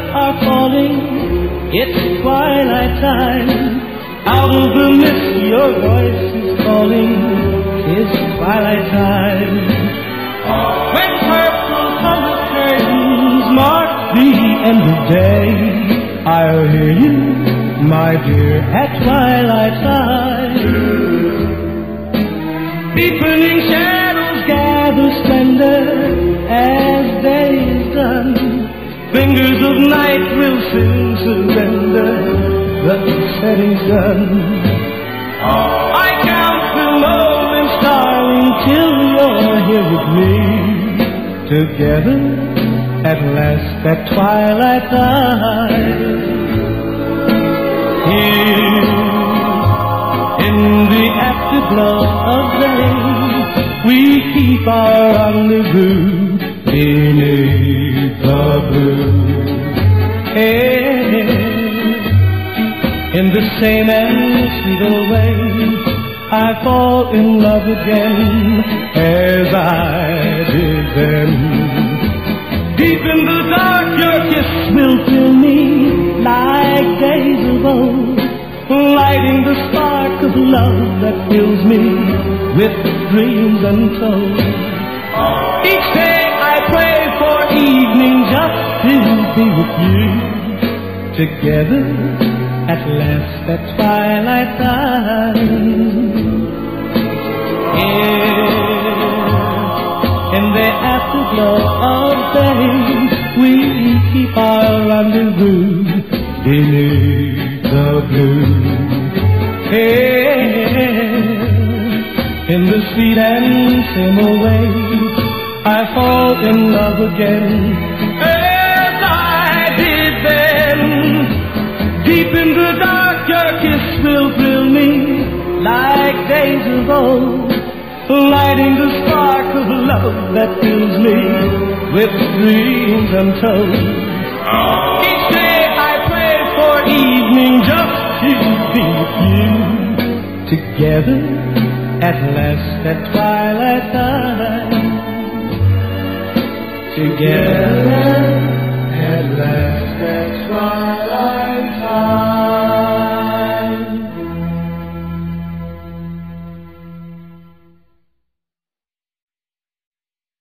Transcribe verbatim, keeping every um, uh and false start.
are falling, it's twilight time. Out of the mist your voice is calling, it's twilight time. When purple colored curtains mark the end of day, I'll hear you, my dear, at twilight time. Deepening shadows gather splendor as day is done. Fingers of night will soon surrender the setting sun. I count the moments, darling, till you're here with me. Together at last at twilight time. Here in the afterglow of day, we keep our rendezvous beneath the blue. Hey, in the same and sweet old way, I fall in love again as I did then. Deep in the dark your kiss will fill me like days of old, lighting the spark of love that fills me with dreams untold. Each day I pray for evening just to be with you. Together at last at twilight time. Here in the afterglow of day, we keep our rendezvous beneath the blue. Hey, in the sweet and simple way, I fall in love again as I did then. Deep in the dark your kiss will thrill me like days of old, lighting the spark of love that fills me with dreams untold. Each day I pray for evening just to be with you. Together at last at twilight time. Together